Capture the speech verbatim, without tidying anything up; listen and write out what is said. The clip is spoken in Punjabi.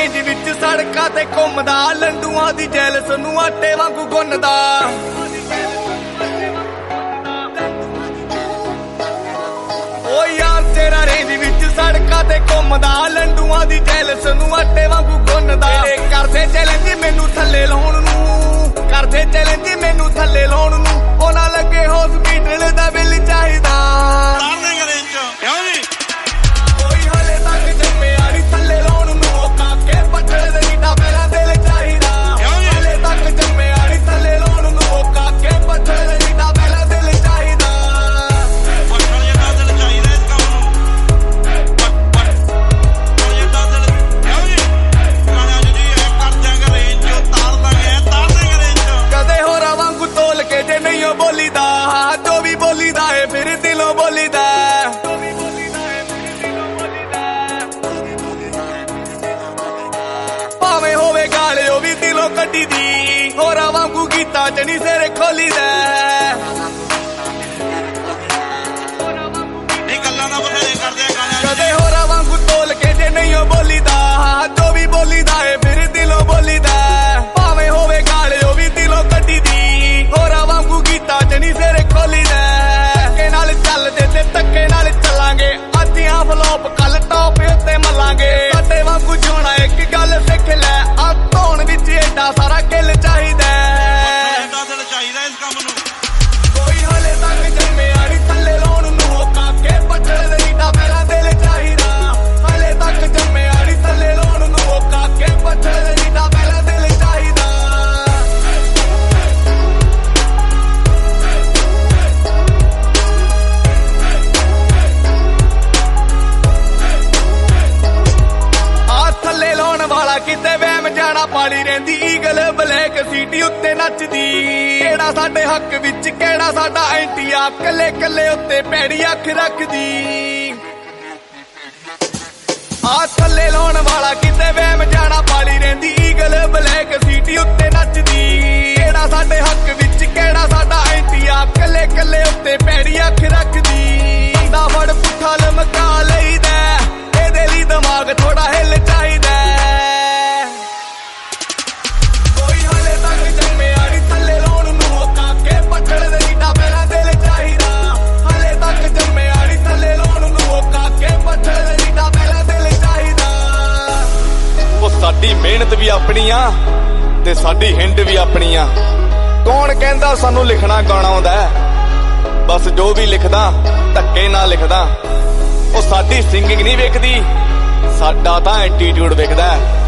ਰੇਂਜ ਵਿੱਚ ਸੜਕਾਂ ਤੇ ਘੁੰਮਦਾ, ਲੰਡੂਆਂ ਦੀ ਜੈਲਸ ਨੂੰ ਆਟੇ ਵਾਂਗੂ ਗੁੰਨਦਾ। ਓ ਯਾਰ ਤੇਰਾ ਰੇਂਜ ਵਿੱਚ ਸੜਕਾਂ ਤੇ ਘੁੰਮਦਾ, ਲੰਡੂਆਂ ਦੀ ਜੈਲਸ ਨੂੰ ਆਟੇ ਵਾਂਗੂ ਗੁੰਨਦਾ। ਇਹ ਕਰਦੇ ਚੈਲੰਜ ਮੈਨੂੰ ਥੱਲੇ ਲਾਉਣ ਨੂੰ, ਕਰਦੇ ਚੈਲੰਜ ਮੈਨੂੰ ਥੱਲੇ ਲਾਉਣ ਨੂੰ। ਉਹਨਾਂ ਲੱਗੇ ਹੌਸਪੀਟਲ ਦਾ ਬਿੱਲ ਚਾਹੀਦਾ। ਕੋਈ ਹਲੇ ਤੱਕ ਜੰਮਿਆ ਨੀ ਥੱਲੇ ਲਾਉਣ ਨੂੰ, ਉਹ ਕਾਕੇ ਪੱਠਲ ਦੇ ਨੀਡਾ ਪਹਿਲਾਂ ਦਿਲ ਚਾਹੀਦਾ। ਹਲੇ ਤੱਕ ਜੰਮਿਆ ਨੀ ਥੱਲੇ ਲਾਉਣ ਨੂੰ, ਉਹ ਕਾਕੇ ਪੱਠਲ ਦੇ ਨੀਡਾ ਪਹਿਲਾਂ ਦਿਲ ਚਾਹੀਦਾ। ਕਦੇ ਹੋਰਾਂ ਵਾਂਗੂ ਤੋਲ ਕੇ ਜੇ ਨਹੀਂ ਬੋਲੀਦਾ, ਜੋ ਵੀ ਬੋਲੀਦਾ ਏ ਫਿਰ ਦਿਲੋਂ ਬੋਲੀਦਾ। ਭਾਵੇਂ ਹੋਵੇ ਗਾਲ ਉਹ ਵੀ ਦਿਲੋਂ ਕੱਢੀ ਦੀ, ਹੋਰਾਂ ਵਾਂਗੂ ਗੀਤਾਂ ਚ ਨੀ ਸਿਰ ਖੋਲੀਦਾ। ਕਦੇ ਹੋਰਾਂ ਵਾਂਗੂ ਤੋਲ ਕੇ ਜੇ ਨਹੀਂ ਬੋਲੀਦਾ, ਜੋ ਵੀ ਬੋਲੀਦਾ ਏ ਫਿਰ ਦਿਲੋਂ ਬੋਲੀਦਾ। ਭਾਵੇਂ ਹੋਵੇ ਗਾਲ ਉਹ ਵੀ ਦਿਲੋਂ ਕੱਢੀ ਦੀ, ਹੋਰਾਂ ਵਾਂਗੂ ਗੀਤਾਂ ਚ ਨੀ ਸਿਰ ਖੋਲੀਦਾ। ਧੱਕੇ ਨਾਲ ਚੱਲਦੇ ਤੇ ਧੱਕੇ ਨਾਲ ਚੱਲਾਂਗੇ, ਅੱਧੀਆਂ ਫਲੋਪ ਕੱਲ ਟੌਪ ਉੱਤੇ ਮੱਲਾਂਗੇ। ਸਾਡੇ ਵਾਂਗੂ ਜਿਉਣਾ ਇੱਕ ਗੱਲ ਸਿੱਖ ਲੈ, ਆ ਧੋਣ ਵਿੱਚ ਏਡਾ ਸਾਰਾ ਕਿੱਲ ਚਾਹੀਦਾ। ਕੋਈ ਹਲੇ ਤੱਕ ਜੰਮਿਆ ਨੀ ਥੱਲੇ ਲਾਉਣ ਨੂੰ, ਉਹ ਕਾਕੇ ਪੱਠਲ ਦੇ ਨੀਡਾ ਪਹਿਲਾਂ ਦਿਲ ਚਾਹੀਦਾ। ਹਲੇ ਤੱਕ ਜੰਮਿਆ ਨੀ ਥੱਲੇ ਲਾਉਣ ਨੂੰ, ਉਹ ਕਾਕੇ ਪੱਠਲ ਦੇ ਨੀਡਾ ਪਹਿਲਾਂ ਦਿਲ ਚਾਹੀਦਾ। ਆ ਥੱਲੇ ਲਾਉਣ ਵਾਲਾ ਕਿਤੇ ਵਹਿਮ ਜਾਣਾ, ਪਾਲੀ ਰਹਿੰਦੀ ਈਗਲ ਬਲੈਕ ਸੀਟੀ ਉੱਤੇ ਨੱਚਦੀ। ਕਿਹੜਾ ਸਾਡੇ ਹੱਕ ਵਿੱਚ ਕਿਹੜਾ ਸਾਡਾ ਐਂਟੀ ਆ, ਕੱਲੇ ਕੱਲੇ ਉੱਤੇ ਪੈੜੀ ਅੱਖ ਰੱਖਦੀ। ਆ ਥੱਲੇ ਲਾਉਣ ਵਾਲਾ ਕਿਤੇ ਵਹਿਮ ਜਾਣਾ, ਪਾਲੀ ਰਹਿੰਦੀ ਈਗਲ ਬਲੈਕ ਸੀਟੀ ਉੱਤੇ ਨੱਚਦੀ। ਕਿਹੜਾ ਸਾਡੇ ਹੱਕ ਵਿੱਚ ਕਿਹੜਾ ਸਾਡਾ ਐਂਟੀ ਆ, ਕੱਲੇ ਕੱਲੇ ਉੱਤੇ ਪੈੜੀ ਅੱਖ ਰੱਖਦੀ। ਦਾ ਫੜ ਪੁੱਠਾ ਲਮਕਾ ਲਈਦਾ, ਇਹਦੇ ਲਈ ਦਿਮਾਗ ਥੋੜਾ ਹਿੱਲ ਚਾਹੀਦਾ। ਕੋਈ ਹਲੇ ਤੱਕ ਜੰਮਿਆ ਨੀ ਥੱਲੇ ਲਾਉਣ ਨੂੰ, ਉਹ ਕਾਕੇ ਪੱਠਲ ਦੇ ਨੀਡਾ ਪਹਿਲਾਂ ਦਿਲ ਚਾਹੀਦਾ। ਹਲੇ ਤੱਕ ਜੰਮਿਆ ਨੀ ਥੱਲੇ ਲਾਉਣ ਨੂੰ, ਉਹ ਕਾਕੇ ਪੱਠਲ ਦੇ ਨੀਡਾ ਪਹਿਲਾਂ ਦਿਲ ਚਾਹੀਦਾ। ਉਹ ਸਾਡੀ ਮਿਹਨਤ ਵੀ ਆਪਣੀ ਆ ਤੇ ਸਾਡੀ ਹਿੰਡ ਵੀ ਆਪਣੀ ਆ। ਕੌਣ ਕਹਿੰਦਾ ਸਾਨੂੰ ਲਿਖਣਾ ਗਾਉਣਾ ਆਉਂਦਾ, ਬਸ ਜੋ ਵੀ ਲਿਖਦਾ ਧੱਕੇ ਨਾਲ ਲਿਖਦਾ। ਉਹ ਸਾਡੀ ਸਿੰਗਿੰਗ ਨਹੀਂ ਵੇਖਦੀ, ਸਾਡਾ ਤਾਂ ਐਟੀਟਿਊਡ ਵੇਖਦਾ।